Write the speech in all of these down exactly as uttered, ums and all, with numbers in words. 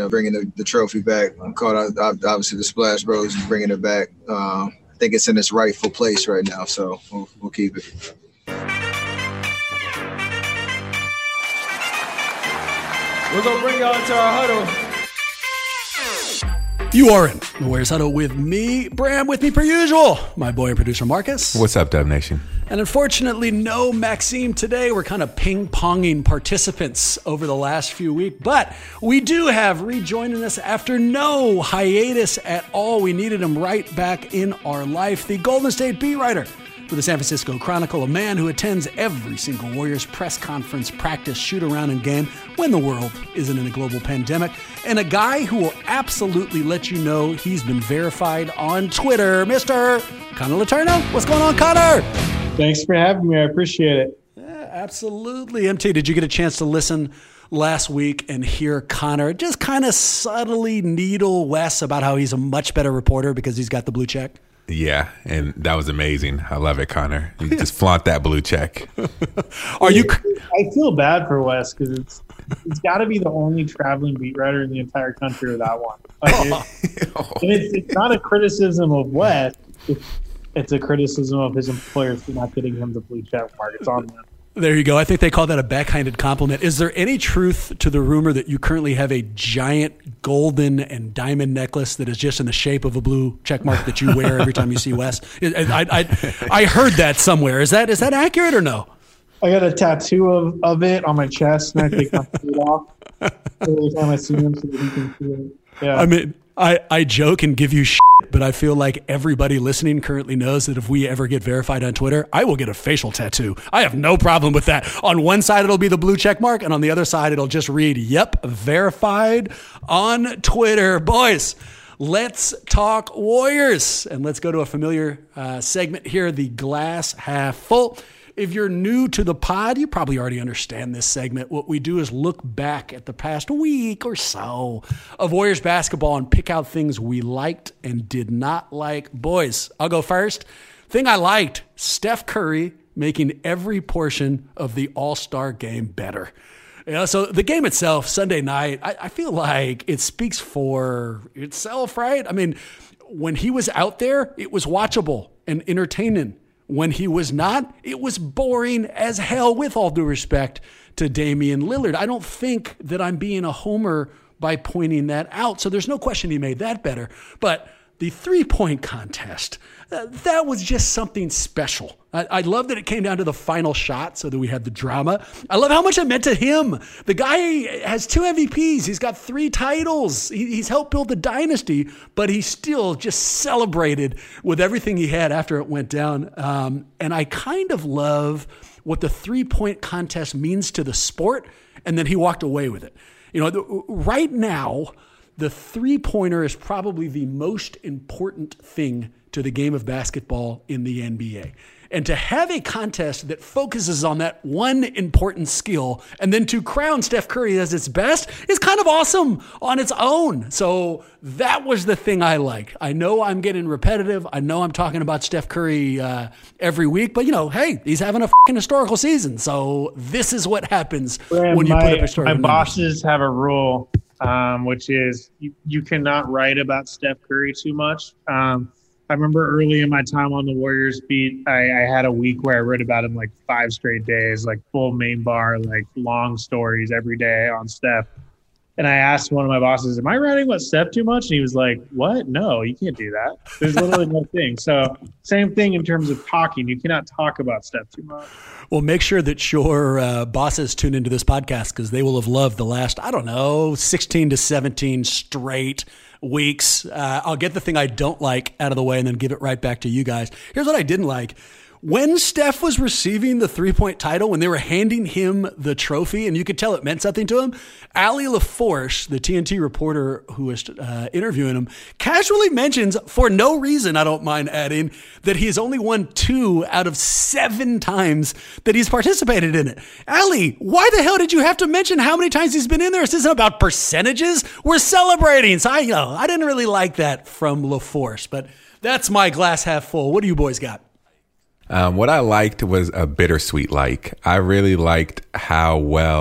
know, bringing the, the trophy back. I'm caught out, obviously the Splash Bros is bringing it back. Um, I think it's in its rightful place right now, so we'll, we'll keep it. We're going to bring y'all into our huddle. You are in the Warriors Huddle with me, Bram, with me per usual, my boy and producer Marcus. What's up, Dub Nation? And unfortunately, no Maxime today. We're kind of ping-ponging participants over the last few weeks, but we do have rejoining us after no hiatus at all. We needed him right back in our life. The Golden State beat writer for the San Francisco Chronicle, a man who attends every single Warriors press conference, practice, shoot-around, and game when the world isn't in a global pandemic, and a guy who will absolutely let you know he's been verified on Twitter, Mister Connor Letourneau. What's going on, Connor? Thanks for having me. I appreciate it. Yeah, absolutely. M T, did you get a chance to listen last week and hear Connor just kind of subtly needle Wes about how he's a much better reporter because he's got the blue check? Yeah, and that was amazing. I love it, Connor. You just flaunt that blue check. Are you? I feel bad for Wes because it's it's got to be the only traveling beat writer in the entire country with that one. Like it, and it's, it's not a criticism of Wes. It's, it's a criticism of his employers for not getting him the blue check mark. It's on them. There you go. I think they call that a backhanded compliment. Is there any truth to the rumor that you currently have a giant golden and diamond necklace that is just in the shape of a blue check mark that you wear every time you see Wes? I, I, I heard that somewhere. Is that is that accurate or no? I got a tattoo of, of it on my chest, and I take my feet off every time I see him so that he can see it. Yeah. I mean, I, I joke and give you shit, but I feel like everybody listening currently knows that if we ever get verified on Twitter, I will get a facial tattoo. I have no problem with that. On one side, it'll be the blue check mark, and on the other side, it'll just read, yep, verified on Twitter. Boys, let's talk Warriors, and let's go to a familiar uh, segment here, the glass half full. If you're new to the pod, you probably already understand this segment. What we do is look back at the past week or so of Warriors basketball and pick out things we liked and did not like. Boys, I'll go first. Thing I liked, Steph Curry making every portion of the All-Star game better. You know, so the game itself, Sunday night, I, I feel like it speaks for itself, right? I mean, when he was out there, it was watchable and entertaining. When he was not, it was boring as hell, with all due respect to Damian Lillard. I don't think that I'm being a homer by pointing that out. So there's no question he made that better. But the three-point contest, uh, that was just something special. I, I love that it came down to the final shot so that we had the drama. I love how much it meant to him. The guy has two M V Ps. He's got three titles. He, he's helped build the dynasty, but he still just celebrated with everything he had after it went down. Um, and I kind of love what the three-point contest means to the sport, and then he walked away with it. You know, the, right now, the three-pointer is probably the most important thing to the game of basketball in the N B A. And to have a contest that focuses on that one important skill and then to crown Steph Curry as its best is kind of awesome on its own. So that was the thing I liked. I know I'm getting repetitive. I know I'm talking about Steph Curry uh, every week, but you know, hey, he's having a fucking historical season. So this is what happens Brand, when you my, put up historical My numbers. bosses have a rule, um, which is you, you cannot write about Steph Curry too much. Um, I remember early in my time on the Warriors beat, I, I had a week where I wrote about him like five straight days, like full main bar, like long stories every day on Steph. And I asked one of my bosses, am I writing about Steph too much? And he was like, what? No, you can't do that. There's literally no thing. So same thing in terms of talking. You cannot talk about Steph too much. Well, make sure that your uh, bosses tune into this podcast because they will have loved the last, I don't know, sixteen to seventeen straight weeks. Uh, I'll get the thing I don't like out of the way and then give it right back to you guys. Here's what I didn't like. When Steph was receiving the three-point title, when they were handing him the trophy, and you could tell it meant something to him, Allie LaForce, the T N T reporter who was uh, interviewing him, casually mentions, for no reason, I don't mind adding, that he has only won two out of seven times that he's participated in it. Allie, why the hell did you have to mention how many times he's been in there? This isn't about percentages. We're celebrating. So I, you know, I didn't really like that from LaForce, but that's my glass half full. What do you boys got? Um, what I liked was a bittersweet like. I really liked how well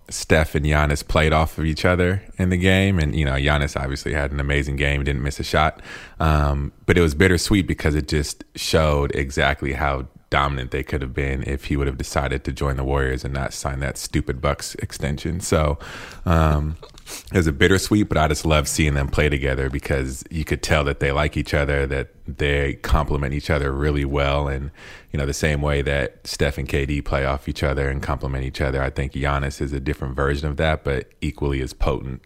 Steph and Giannis played off of each other in the game. And, you know, Giannis obviously had an amazing game, didn't miss a shot. Um, but it was bittersweet because it just showed exactly how dominant they could have been if he would have decided to join the Warriors and not sign that stupid Bucks extension. So um, it was a bittersweet, but I just love seeing them play together because you could tell that they like each other, that they complement each other really well. And, you know, the same way that Steph and K D play off each other and complement each other, I think Giannis is a different version of that, but equally as potent.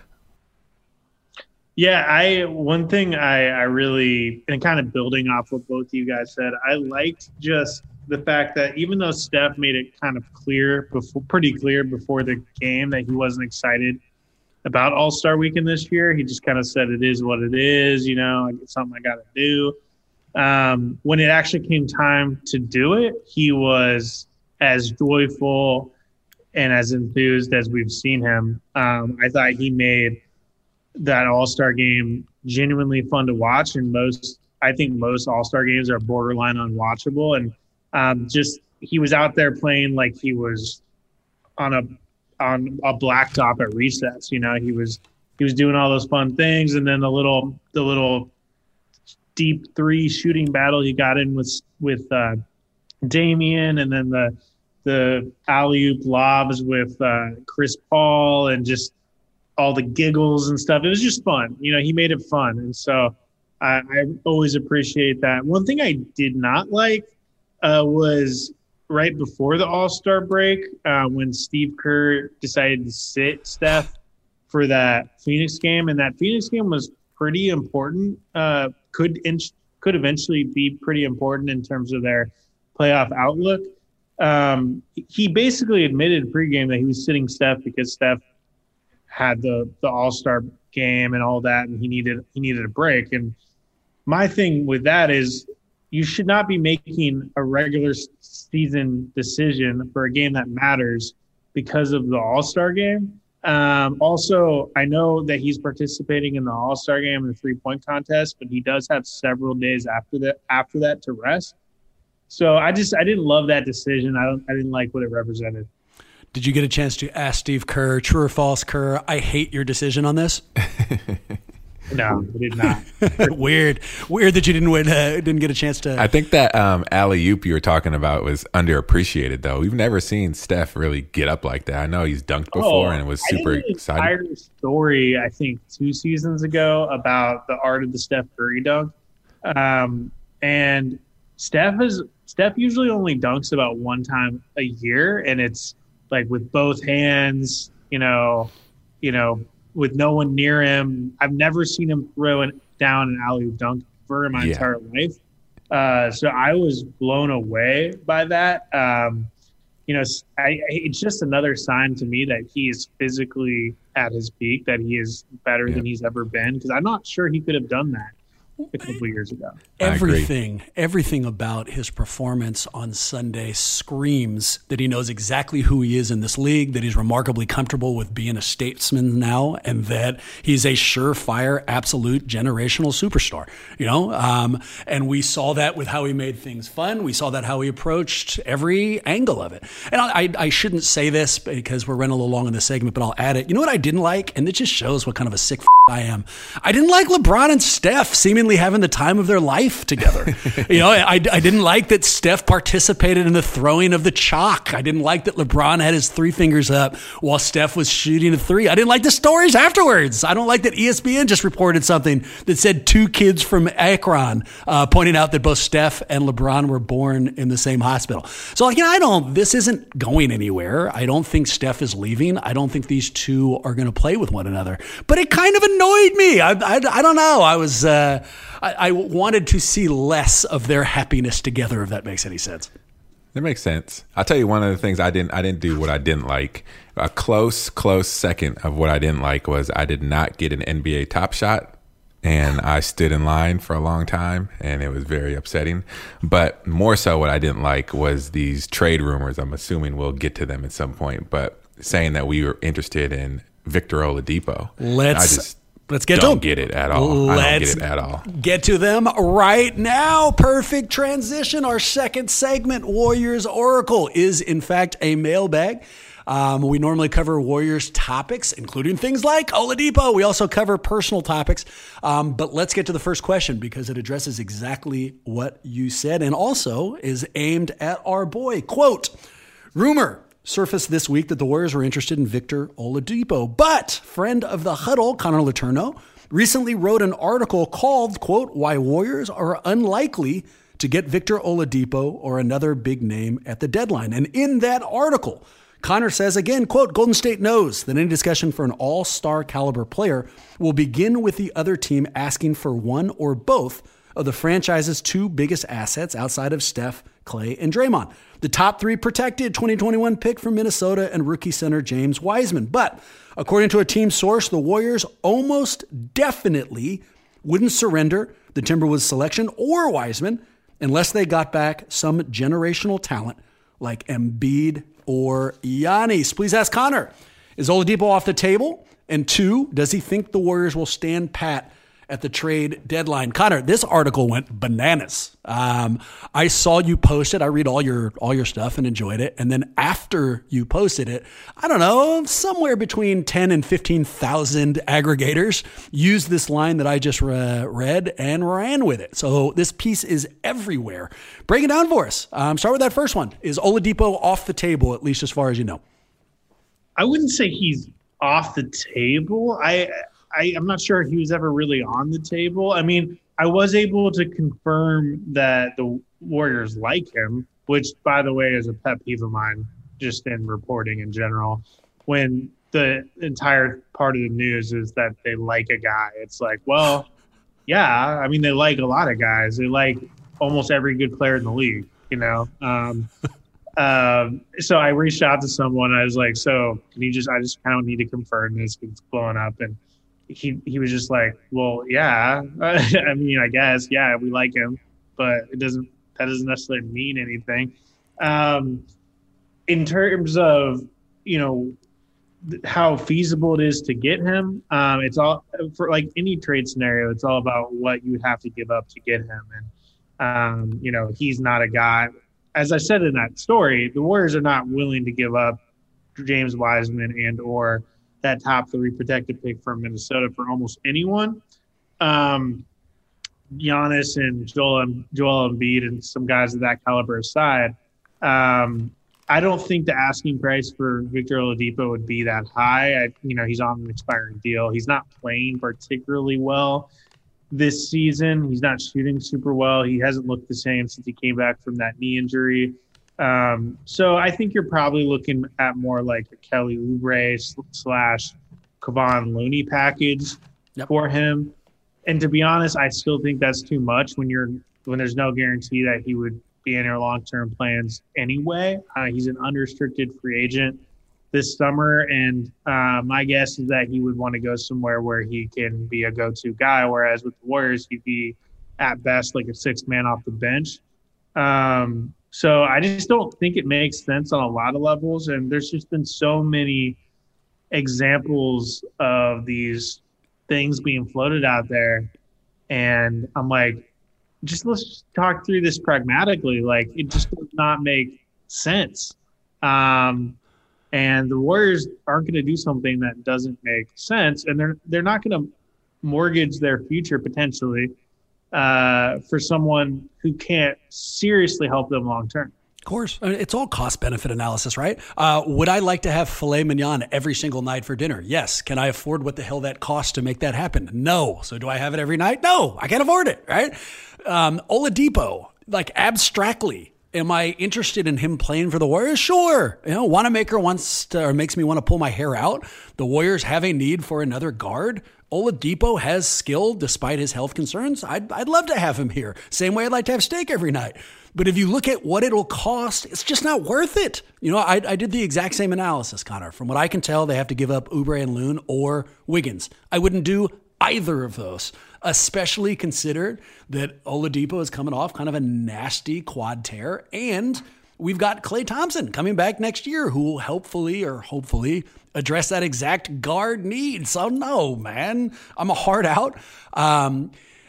Yeah, I one thing I, I really, and kind of building off what both of you guys said, I liked just the fact that even though Steph made it kind of clear, before, pretty clear before the game that he wasn't excited about All-Star Weekend this year, he just kind of said it is what it is, you know, it's something I got to do. Um, when it actually came time to do it, he was as joyful and as enthused as we've seen him. Um, I thought he made that All-Star game genuinely fun to watch, and most I think most All-Star games are borderline unwatchable. And um, just he was out there playing like he was on a on a blacktop at recess. You know, he was he was doing all those fun things, and then the little the little deep three shooting battle he got in with with uh, Damian, and then the the alley-oop lobs with uh, Chris Paul, and just all the giggles and stuff. It was just fun. You know, he made it fun. And so I, I always appreciate that. One thing I did not like uh, was right before the All-Star break uh, when Steve Kerr decided to sit Steph for that Phoenix game. And that Phoenix game was pretty important. Uh, could inch, could eventually be pretty important in terms of their playoff outlook. Um, he basically admitted pregame that he was sitting Steph because Steph had the the All-Star game and all that, and he needed he needed a break. And my thing with that is you should not be making a regular season decision for a game that matters because of the All-Star game. Um, also, I know that he's participating in the All-Star game and the three-point contest, but he does have several days after that after that to rest. So I just I didn't love that decision. I don't I didn't like what it represented. Did you get a chance to ask Steve Kerr, true or false, Kerr, I hate your decision on this? No, I did not. Weird. Weird that you didn't win, uh, didn't get a chance to. I think that um, alley-oop you were talking about was underappreciated, though. We've never seen Steph really get up like that. I know he's dunked before, oh, and it was super I did exciting. I heard a story, I think, two seasons ago about the art of the Steph Curry dunk. Um, and Steph is Steph usually only dunks about one time a year, and it's like with both hands, you know, you know, with no one near him. I've never seen him throw it down an alley-oop dunk for my yeah. entire life. Uh, so I was blown away by that. Um, you know, I, it's just another sign to me that he is physically at his peak, that he is better yeah. than he's ever been, because I'm not sure he could have done that a couple of years ago. Everything, everything about his performance on Sunday screams that he knows exactly who he is in this league, that he's remarkably comfortable with being a statesman now, and that he's a surefire, absolute generational superstar, you know? Um, and we saw that with how he made things fun. We saw that how he approached every angle of it. And I, I, I shouldn't say this because we're running a little long in this segment, but I'll add it. You know what I didn't like? And it just shows what kind of a sick f- I am. I didn't like LeBron and Steph seemingly having the time of their life together. You know, I, I didn't like that Steph participated in the throwing of the chalk. I didn't like that LeBron had his three fingers up while Steph was shooting a three. I didn't like the stories afterwards. I don't like that E S P N just reported something that said two kids from Akron uh, pointing out that both Steph and LeBron were born in the same hospital. So, like, you know, I don't, this isn't going anywhere. I don't think Steph is leaving. I don't think these two are going to play with one another. But it kind of annoyed me. I, I, I don't know. I was, uh, I, I wanted to see less of their happiness together, if that makes any sense. That makes sense. I'll tell you one of the things I didn't I didn't do what I didn't like. A close, close second of what I didn't like was I did not get an N B A Top Shot, and I stood in line for a long time, and it was very upsetting. But more so what I didn't like was these trade rumors. I'm assuming we'll get to them at some point, but saying that we were interested in Victor Oladipo. Let's I just Let's get don't to them. get it at all. Let's I don't get it at all. Get to them right now. Perfect transition. Our second segment, Warriors Oracle, is in fact a mailbag. Um, we normally cover Warriors topics, including things like Oladipo. We also cover personal topics. Um, but let's get to the first question because it addresses exactly what you said and also is aimed at our boy. Quote, rumor surfaced this week that the Warriors were interested in Victor Oladipo, but friend of the huddle, Connor Letourneau, recently wrote an article called, quote, why Warriors are unlikely to get Victor Oladipo or another big name at the deadline. And in that article, Connor says again, quote, Golden State knows that any discussion for an all-star caliber player will begin with the other team asking for one or both of the franchise's two biggest assets outside of Steph, Clay, and Draymond. The top three protected twenty twenty-one pick from Minnesota and rookie center James Wiseman. But according to a team source, the Warriors almost definitely wouldn't surrender the Timberwolves selection or Wiseman unless they got back some generational talent like Embiid or Giannis. Please ask Connor, is Oladipo off the table? And two, does he think the Warriors will stand pat at the trade deadline? Connor, this article went bananas. Um, I saw you post it. I read all your all your stuff and enjoyed it. And then after you posted it, I don't know, somewhere between ten and fifteen thousand aggregators used this line that I just re- read and ran with it. So this piece is everywhere. Break it down for us. Um, start with that first one. Is Oladipo off the table, at least as far as you know? I wouldn't say he's off the table. I... I, I'm not sure he was ever really on the table. I mean, I was able to confirm that the Warriors like him, which, by the way, is a pet peeve of mine just in reporting in general. When the entire part of the news is that they like a guy, it's like, well, yeah, I mean, they like a lot of guys. They like almost every good player in the league, you know? Um, um, so I reached out to someone. I was like, so can you just – I just kind of need to confirm this because it's blowing up. And He he was just like, well, yeah. I mean, I guess, yeah, we like him, but it doesn't that doesn't necessarily mean anything. Um, in terms of, you know, how feasible it is to get him, um, it's all for like any trade scenario. It's all about what you would have to give up to get him, and um, you know, he's not a guy. As I said in that story, the Warriors are not willing to give up James Wiseman and or that top three protected pick from Minnesota for almost anyone. Um, Giannis and Joel, Joel Embiid and some guys of that caliber aside, um, I don't think the asking price for Victor Oladipo would be that high. I, you know, he's on an expiring deal. He's not playing particularly well this season. He's not shooting super well. He hasn't looked the same since he came back from that knee injury. Um, so I think you're probably looking at more like a Kelly Oubre slash Kevon Looney package yep. for him. And to be honest, I still think that's too much when you're when there's no guarantee that he would be in your long-term plans anyway. Uh, he's an unrestricted free agent this summer, and uh, my guess is that he would want to go somewhere where he can be a go-to guy, whereas with the Warriors, he'd be at best like a sixth man off the bench. Um, So I just don't think it makes sense on a lot of levels. And there's just been so many examples of these things being floated out there. And I'm like, just let's talk through this pragmatically. Like, it just does not make sense. Um, and the Warriors aren't going to do something that doesn't make sense. And they're, they're not going to mortgage their future potentially uh, for someone who can't seriously help them long term. Of course. I mean, it's all cost benefit analysis, right? Uh, would I like to have filet mignon every single night for dinner? Yes. Can I afford what the hell that costs to make that happen? No. So do I have it every night? No, I can't afford it, right? Um, Oladipo, like abstractly, am I interested in him playing for the Warriors? Sure. You know, Wanamaker wants to, or makes me want to pull my hair out. The Warriors have a need for another guard. Oladipo has skill despite his health concerns. I'd, I'd love to have him here. Same way I'd like to have steak every night. But if you look at what it'll cost, it's just not worth it. You know, I, I did the exact same analysis, Connor. From what I can tell, they have to give up Oubre and Loon or Wiggins. I wouldn't do either of those, especially considered that Oladipo is coming off kind of a nasty quad tear, and we've got Klay Thompson coming back next year who will helpfully or hopefully address that exact guard need. So no, man, I'm a hard out. Um,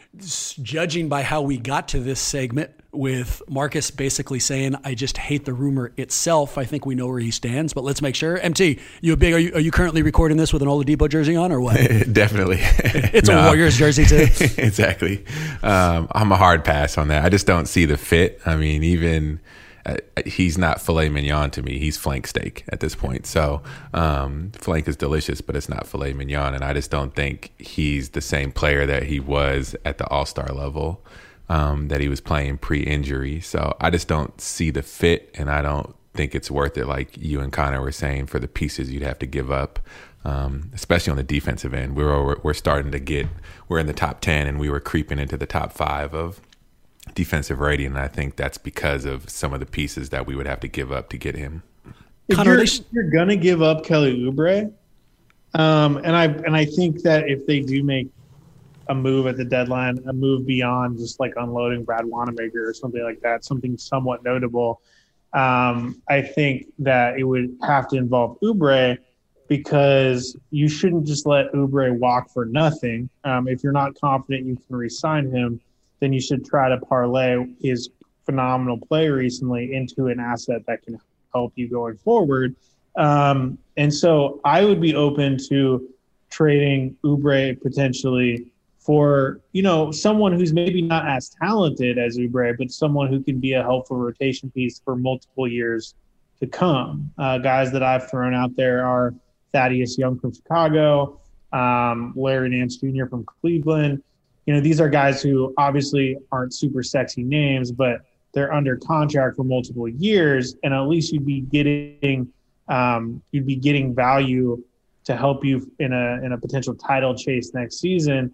judging by how we got to this segment with Marcus basically saying, I just hate the rumor itself, I think we know where he stands, but let's make sure. M T, you a big, are you, are you currently recording this with an Oladipo jersey on or what? Definitely. It's no. a Warriors jersey too. Exactly. Um, I'm a hard pass on that. I just don't see the fit. I mean, even uh, he's not filet mignon to me. He's flank steak at this point. So um, flank is delicious, but it's not filet mignon. And I just don't think he's the same player that he was at the all-star level. Um, that he was playing pre-injury. So I just don't see the fit, and I don't think it's worth it, like you and Connor were saying, for the pieces you'd have to give up, um, especially on the defensive end. We're, we're starting to get – we're in the top ten, and we were creeping into the top five of defensive rating, and I think that's because of some of the pieces that we would have to give up to get him. If Connor, you're, you're going to give up Kelly Oubre, um, and I and I think that if they do make a move at the deadline, a move beyond just like unloading Brad Wanamaker or something like that, something somewhat notable. Um, I think that it would have to involve Oubre, because you shouldn't just let Oubre walk for nothing. Um, if you're not confident you can re-sign him, then you should try to parlay his phenomenal play recently into an asset that can help you going forward. Um, and so I would be open to trading Oubre potentially for, you know, someone who's maybe not as talented as Oubre, but someone who can be a helpful rotation piece for multiple years to come. Uh, guys that I've thrown out there are Thaddeus Young from Chicago, um, Larry Nance Junior from Cleveland. You know, these are guys who obviously aren't super sexy names, but they're under contract for multiple years, and at least you'd be getting um, you'd be getting value to help you in a in a potential title chase next season.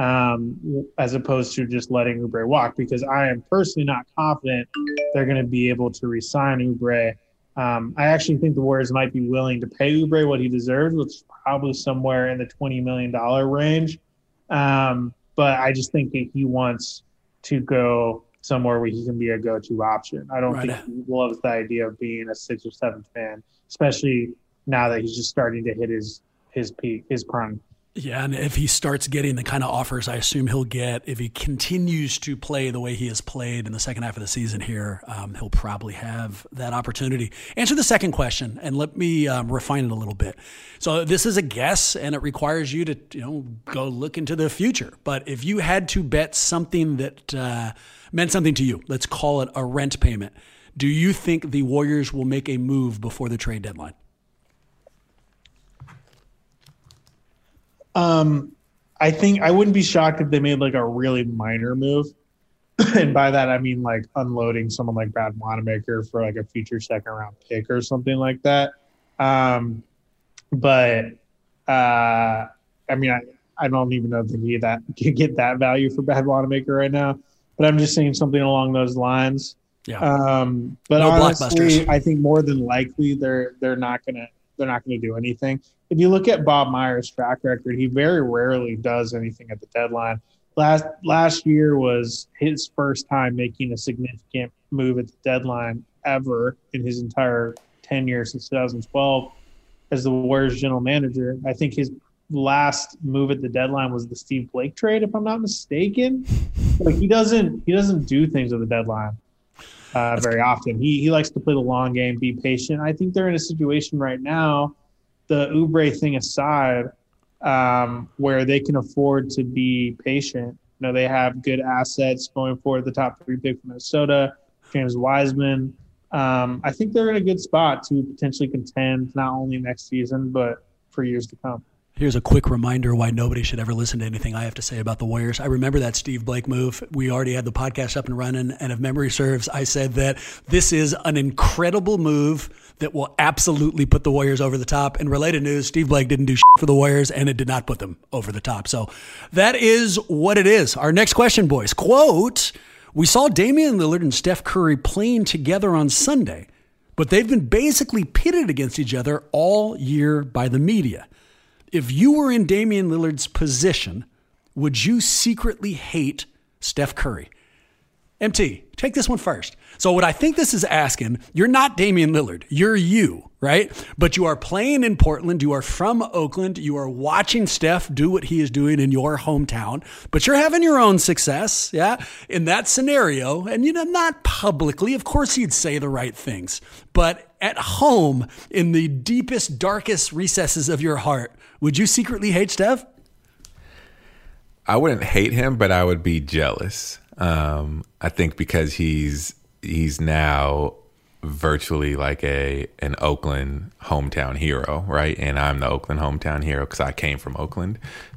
Um, as opposed to just letting Oubre walk, because I am personally not confident they're going to be able to re-sign Oubre. Um, I actually think the Warriors might be willing to pay Oubre what he deserves, which is probably somewhere in the twenty million dollars range. Um, but I just think that he wants to go somewhere where he can be a go-to option. I don't right. think he loves the idea of being a six or seventh man, especially now that he's just starting to hit his his peak, his prime. Yeah, and if he starts getting the kind of offers I assume he'll get, if he continues to play the way he has played in the second half of the season here, um, he'll probably have that opportunity. Answer the second question, and let me um, refine it a little bit. So this is a guess, and it requires you to, you know, go look into the future. But if you had to bet something that uh, meant something to you, let's call it a rent payment, do you think the Warriors will make a move before the trade deadline? Um, I think I wouldn't be shocked if they made like a really minor move. And by that, I mean like unloading someone like Brad Wanamaker for like a future second round pick or something like that. Um, but uh, I mean, I, I don't even know if they get that, can get that value for Brad Wanamaker right now, but I'm just saying something along those lines. Yeah. Um, but no honestly, I think more than likely they're, they're not going to, they're not going to do anything. If you look at Bob Myers' track record, he very rarely does anything at the deadline. Last last year was his first time making a significant move at the deadline ever in his entire tenure since two thousand twelve as the Warriors general manager. I think his last move at the deadline was the Steve Blake trade, if I'm not mistaken. Like he doesn't he doesn't do things at the deadline uh, very often. He he likes to play the long game, be patient. I think they're in a situation right now, the Oubre thing aside, um, where they can afford to be patient. You know, they have good assets going forward, the top three pick from Minnesota, James Wiseman. Um, I think they're in a good spot to potentially contend not only next season, but for years to come. Here's a quick reminder why nobody should ever listen to anything I have to say about the Warriors. I remember that Steve Blake move. We already had the podcast up and running, and if memory serves, I said that this is an incredible move that will absolutely put the Warriors over the top. In related news, Steve Blake didn't do shit for the Warriors, and it did not put them over the top. So that is what it is. Our next question, boys. Quote, we saw Damian Lillard and Steph Curry playing together on Sunday, but they've been basically pitted against each other all year by the media. If you were in Damian Lillard's position, would you secretly hate Steph Curry? M T, take this one first. So what I think this is asking, you're not Damian Lillard. You're you, right? But you are playing in Portland. You are from Oakland. You are watching Steph do what he is doing in your hometown, but you're having your own success. Yeah. In that scenario, and you know, not publicly, of course he'd say the right things, but at home in the deepest, darkest recesses of your heart, would you secretly hate Steph? I wouldn't hate him, but I would be jealous. Um, I think because he's, he's now virtually like a an Oakland hometown hero, right? And I'm the Oakland hometown hero because I came from Oakland.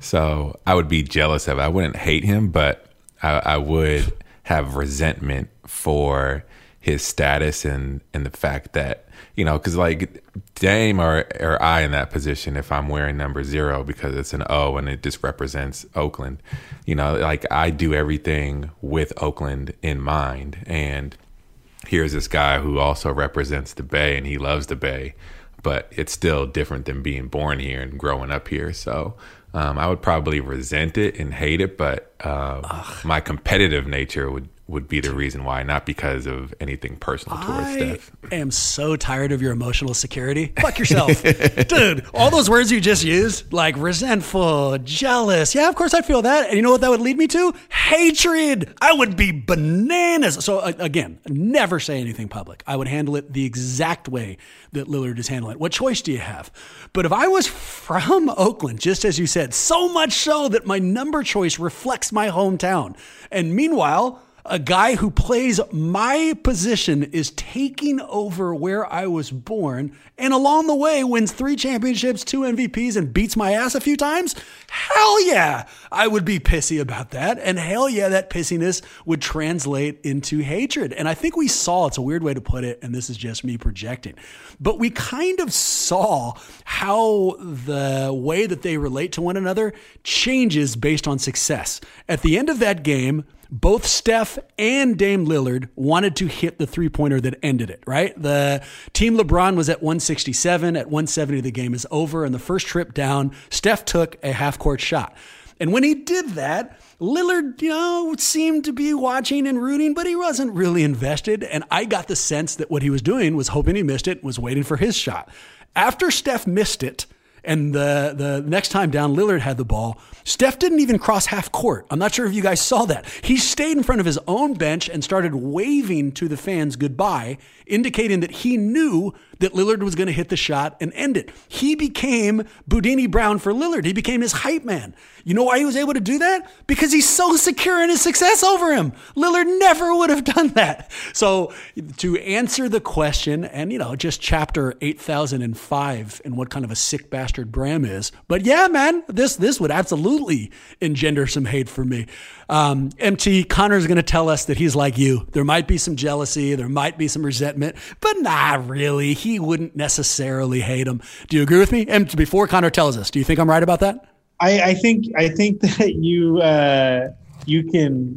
So I would be jealous of it. I wouldn't hate him, but I, I would have resentment for his status and, and the fact that, you know, because like Dame or, or I in that position, if I'm wearing number zero because it's an O and it just represents Oakland, you know, like I do everything with Oakland in mind. And here's this guy who also represents the Bay and he loves the Bay, but it's still different than being born here and growing up here. So um, I would probably resent it and hate it, but um, my competitive nature would, would be the reason why, not because of anything personal towards I Steph. I am so tired of your emotional security. Fuck yourself. Dude, all those words you just used, like resentful, jealous. Yeah, of course I feel that. And you know what that would lead me to? Hatred. I would be bananas. So uh, again, never say anything public. I would handle it the exact way that Lillard is handling it. What choice do you have? But if I was from Oakland, just as you said, so much so that my number choice reflects my hometown. And meanwhile, a guy who plays my position is taking over where I was born and along the way wins three championships, two M V Ps, and beats my ass a few times. Hell yeah, I would be pissy about that. And hell yeah, that pissiness would translate into hatred. And I think we saw, it's a weird way to put it, and this is just me projecting, but we kind of saw how the way that they relate to one another changes based on success. At the end of that game, both Steph and Dame Lillard wanted to hit the three-pointer that ended it, right? The team LeBron was at one sixty-seven. At one seventy, the game is over. And the first trip down, Steph took a half-court shot. And when he did that, Lillard, you know, seemed to be watching and rooting, but he wasn't really invested. And I got the sense that what he was doing was hoping he missed it, was waiting for his shot. After Steph missed it, and the, the next time down, Lillard had the ball, Steph didn't even cross half court. I'm not sure if you guys saw that. He stayed in front of his own bench and started waving to the fans goodbye, indicating that he knew that Lillard was going to hit the shot and end it. He became Boudini Brown for Lillard. He became his hype man. You know why he was able to do that? Because he's so secure in his success over him. Lillard never would have done that. So to answer the question, and you know, just chapter eight thousand five and what kind of a sick bastard Bram is. But yeah, man, this this would absolutely engender some hate for me. Um, M T, Connor's going to tell us that he's like you. There might be some jealousy. There might be some resentment, but not really. He wouldn't necessarily hate him. Do you agree with me? And before Connor tells us, do you think I'm right about that? I, I think I think that you uh, you can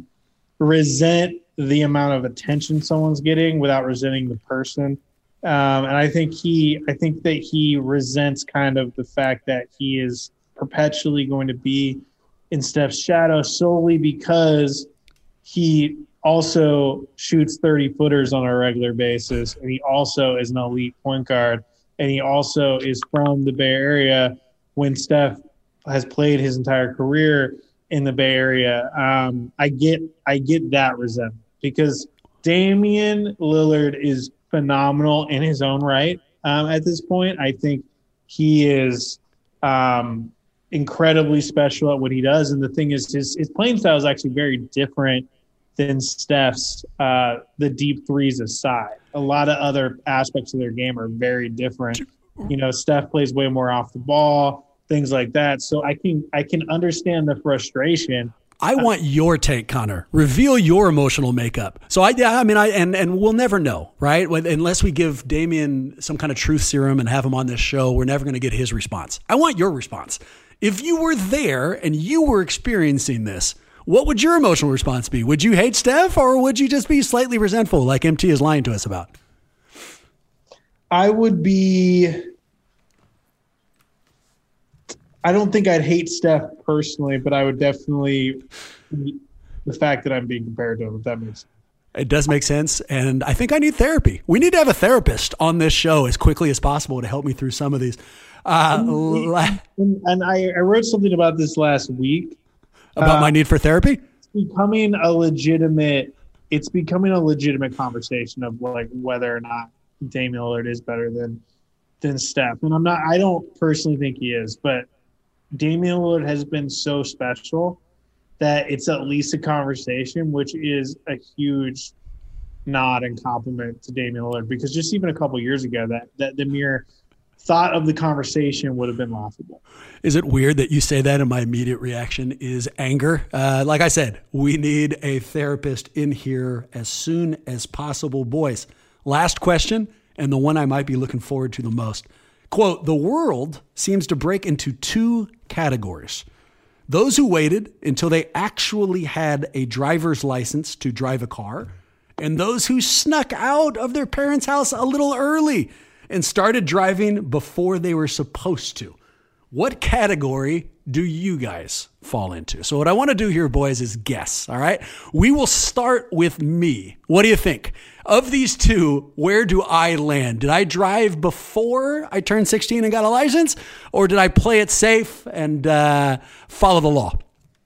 resent the amount of attention someone's getting without resenting the person. Um, and I think he I think that he resents kind of the fact that he is perpetually going to be in Steph's shadow solely because he also shoots thirty footers on a regular basis. And he also is an elite point guard. And he also is from the Bay Area when Steph has played his entire career in the Bay Area. Um, I get, I get that resentment because Damian Lillard is phenomenal in his own right. Um, at this point, I think he is, um, incredibly special at what he does. And the thing is, his, his playing style is actually very different than Steph's, uh, the deep threes aside. A lot of other aspects of their game are very different. You know, Steph plays way more off the ball, things like that. So I can, I can understand the frustration. I want your take, Connor. Reveal your emotional makeup. So I, I mean, I and and we'll never know, right? Unless we give Damian some kind of truth serum and have him on this show, we're never going to get his response. I want your response. If you were there and you were experiencing this, what would your emotional response be? Would you hate Steph or would you just be slightly resentful like M T is lying to us about? I would be... I don't think I'd hate Steph personally, but I would definitely the fact that I'm being compared to him, if that makes sense. It does make sense, and I think I need therapy. We need to have a therapist on this show as quickly as possible to help me through some of these. Uh, la- And, and I, I wrote something about this last week. about Uh, my need for therapy? It's becoming a legitimate. It's becoming a legitimate conversation of like whether or not Damian Lillard is better than than Steph. And I'm not. I don't personally think he is, but Damian Lillard has been so special that it's at least a conversation, which is a huge nod and compliment to Damian Lillard, because just even a couple years ago, that that the mere thought of the conversation would have been laughable. Is it weird that you say that and my immediate reaction is anger? Uh, like I said, we need a therapist in here as soon as possible. Boys, last question, and the one I might be looking forward to the most. Quote, the world seems to break into two categories. Those who waited until they actually had a driver's license to drive a car, and those who snuck out of their parents' house a little early and started driving before they were supposed to. What category do you guys fall into? So what I want to do here, boys, is guess, all right? We will start with me. What do you think? Of these two, where do I land? Did I drive before I turned sixteen and got a license? Or did I play it safe and uh, follow the law?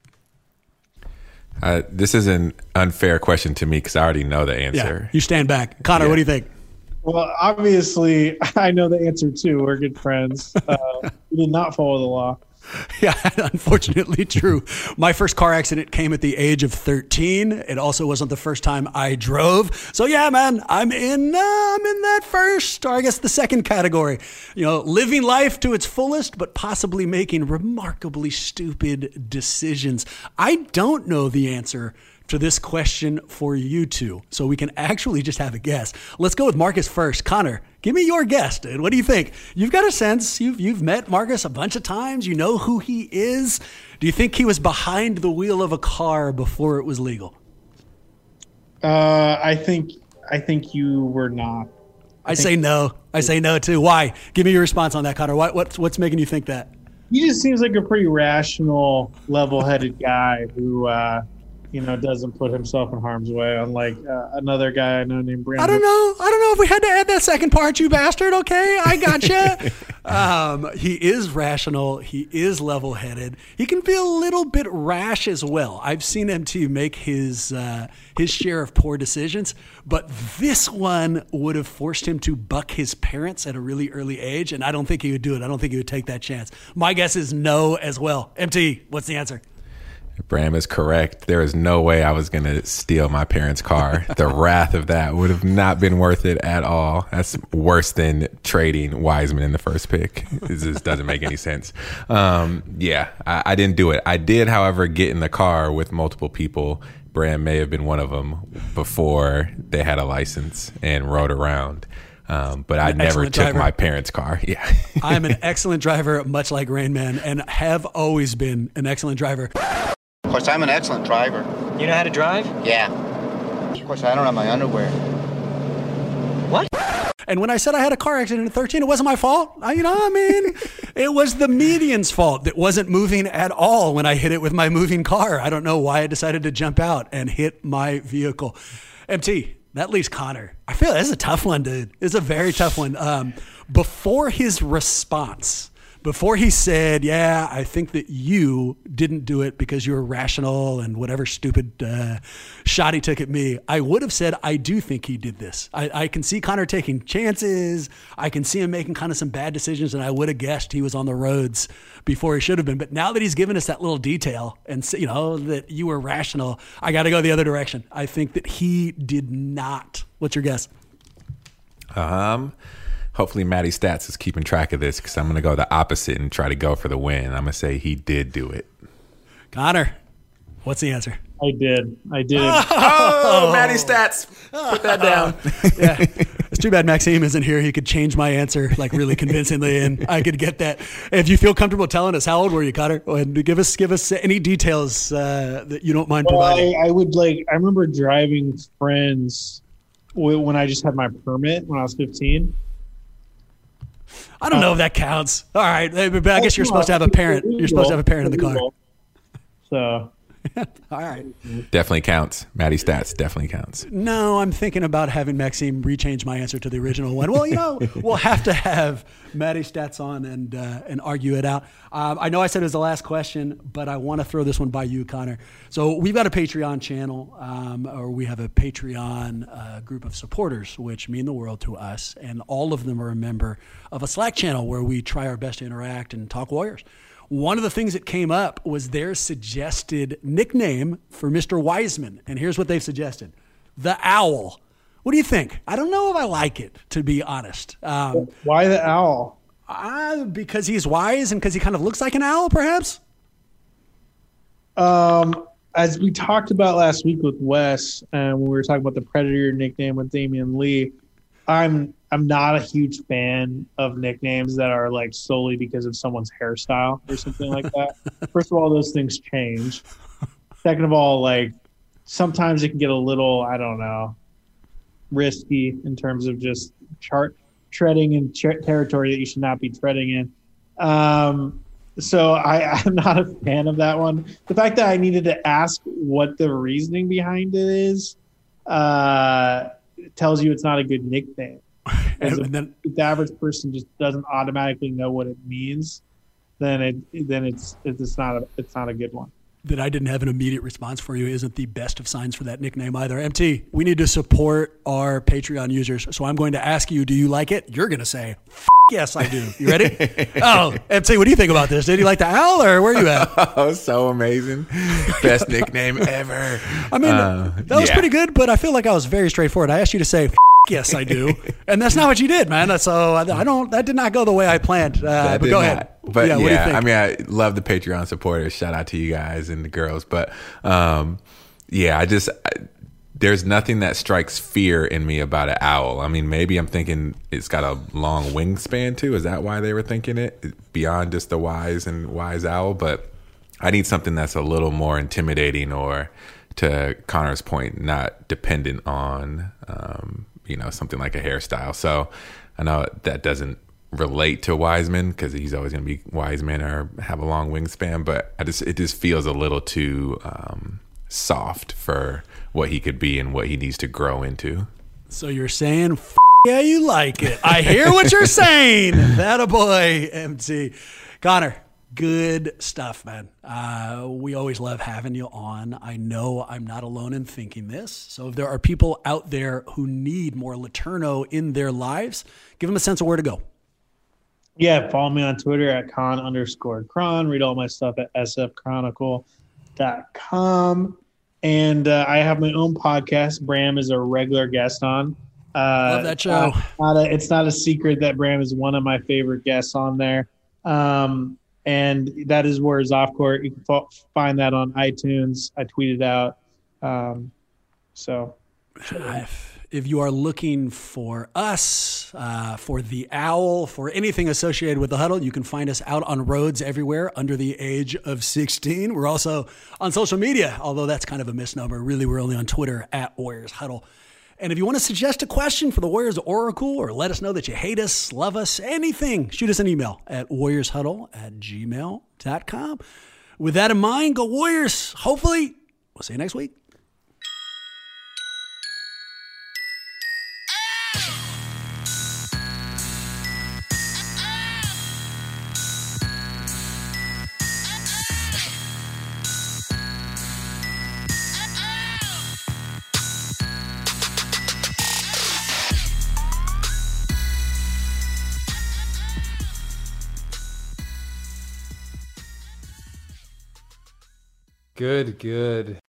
Uh, this is an unfair question to me because I already know the answer. Yeah, you stand back. Connor, Yeah. what do you think? Well, obviously, I know the answer too. We're good friends. Uh, we did not follow the law. Yeah, unfortunately true. My first car accident came at the age of thirteen. It also wasn't the first time I drove. So yeah, man, I'm in, uh, I'm in that first, or I guess the second category. You know, living life to its fullest, but possibly making remarkably stupid decisions. I don't know the answer to this question for you two, so we can actually just have a guess. Let's go with Marcus first. Connor, give me your guess, dude. What do you think? You've got a sense. You've you've met Marcus a bunch of times. You know who he is. Do you think he was behind the wheel of a car before it was legal? Uh, I think I think you were not. I, I say no. I say no too. Why? Give me your response on that, Connor. What, what's what's making you think that? He just seems like a pretty rational, level-headed guy who, uh, you know, doesn't put himself in harm's way. Unlike uh, another guy I know named Brandon. I don't know. I don't know if we had to add that second part, you bastard. Okay, I gotcha. um, he is rational. He is level-headed. He can be a little bit rash as well. I've seen M T make his uh, his share of poor decisions, but this one would have forced him to buck his parents at a really early age, and I don't think he would do it. I don't think he would take that chance. My guess is no as well. M T, what's the answer? Bram is correct. There is no way I was going to steal my parents' car. The wrath of that would have not been worth it at all. That's worse than trading Wiseman in the first pick. It just doesn't make any sense. Um, yeah, I, I didn't do it. I did, however, get in the car with multiple people. Bram may have been one of them before they had a license and rode around. Um, but I never took driver. my parents' car. Yeah. I'm an excellent driver, much like Rain Man, and have always been an excellent driver. Of course, I'm an excellent driver. You know how to drive? Yeah. Of course, I don't have my underwear. What? And when I said I had a car accident at thirteen, it wasn't my fault. I, you know, I mean, it was the median's fault that wasn't moving at all when I hit it with my moving car. I don't know why I decided to jump out and hit my vehicle. M T, that leaves Connor. I feel that's a tough one, dude. It's a very tough one. Um, before his response, before he said, yeah, I think that you didn't do it because you were rational and whatever stupid uh, shot he took at me, I would have said, I do think he did this. I, I can see Connor taking chances. I can see him making kind of some bad decisions, and I would have guessed he was on the roads before he should have been. But now that he's given us that little detail and, you know, that you were rational, I got to go the other direction. I think that he did not. What's your guess? Um... Hopefully Matty Stats is keeping track of this because I'm going to go the opposite and try to go for the win. I'm going to say he did do it. Connor, what's the answer? I did. I did. Oh, oh Matty Stats. Put that down. Yeah. It's too bad Maxime isn't here. He could change my answer like really convincingly, and I could get that. If you feel comfortable telling us, how old were you, Connor? And give us give us any details uh, that you don't mind well, providing. I, I would like. I remember driving friends when I just had my permit when I was fifteen. I don't know if that counts. All right, but I guess you're supposed to have a parent. You're supposed to have a parent in the car. So All right. Definitely counts. Matty Stats definitely counts. No, I'm thinking about having Maxime rechange my answer to the original one. Well, you know, we'll have to have Matty Stats on and uh, and argue it out. Um, I know I said it was the last question, but I want to throw this one by you, Connor. So we've got a Patreon channel, um, or we have a Patreon uh, group of supporters, which mean the world to us, and all of them are a member of a Slack channel where we try our best to interact and talk Warriors. One of the things that came up was their suggested nickname for Mister Wiseman. And here's what they've suggested. The Owl. What do you think? I don't know if I like it, to be honest. Um, Why the owl? uh, because he's wise and because he kind of looks like an owl, perhaps? Um, as we talked about last week with Wes, and when we were talking about the Predator nickname with Damian Lee, I'm I'm not a huge fan of nicknames that are like solely because of someone's hairstyle or something like that. First of all, those things change. Second of all, like sometimes it can get a little, I don't know, risky in terms of just chart treading in ch- territory that you should not be treading in. Um, so I, I'm not a fan of that one. The fact that I needed to ask what the reasoning behind it is uh, tells you it's not a good nickname. And, If, and then, if the average person just doesn't automatically know what it means, then it then it's it's not a it's not a good one. that I didn't have an immediate response for you isn't the best of signs for that nickname either. M T, we need to support our Patreon users. So I'm going to ask you, do you like it? You're going to say, F- yes, I do. You ready? Oh, M T, what do you think about this? Did you like the owl or where are you at? Oh, so amazing. Best nickname ever. I mean, Uh, that was yeah. pretty good, but I feel like I was very straightforward. I asked you to say, F- yes, I do. And that's not what you did, man. So I, I don't, that did not go the way I planned. Uh, That but did go not. ahead. But yeah, what do you think? I mean, I love the Patreon supporters. Shout out to you guys and the girls. But um, yeah, I just I, there's nothing that strikes fear in me about an owl. I mean, maybe I'm thinking it's got a long wingspan too. Is that why they were thinking it beyond just the wise and wise owl? But I need something that's a little more intimidating, or to Connor's point, not dependent on um, you know, something like a hairstyle. So I know that doesn't relate to Wiseman because he's always going to be Wiseman or have a long wingspan, but I just it just feels a little too um, soft for what he could be and what he needs to grow into. So you're saying, F- yeah, you like it. I hear what you're saying. That a boy, M T. Connor, good stuff, man. Uh, we always love having you on. I know I'm not alone in thinking this. So if there are people out there who need more Letourneau in their lives, give them a sense of where to go. Yeah, follow me on Twitter at con underscore cron. Read all my stuff at s f chronicle dot com. And uh, I have my own podcast. Bram is a regular guest on. Uh, Love that show. uh, not a, it's not a secret that Bram is one of my favorite guests on there. Um, and that is Warriors Off Court. You can f- find that on iTunes. I tweeted out. Um, so. If, if you are looking for us, uh, for the Owl, for anything associated with the Huddle, you can find us out on roads everywhere under the age of sixteen. We're also on social media, although that's kind of a misnomer. Really, we're only on Twitter at Warriors Huddle. And if you want to suggest a question for the Warriors Oracle or let us know that you hate us, love us, anything, shoot us an email at warriorshuddle at gmail dot com. With that in mind, go Warriors. Hopefully, we'll see you next week. Good, good.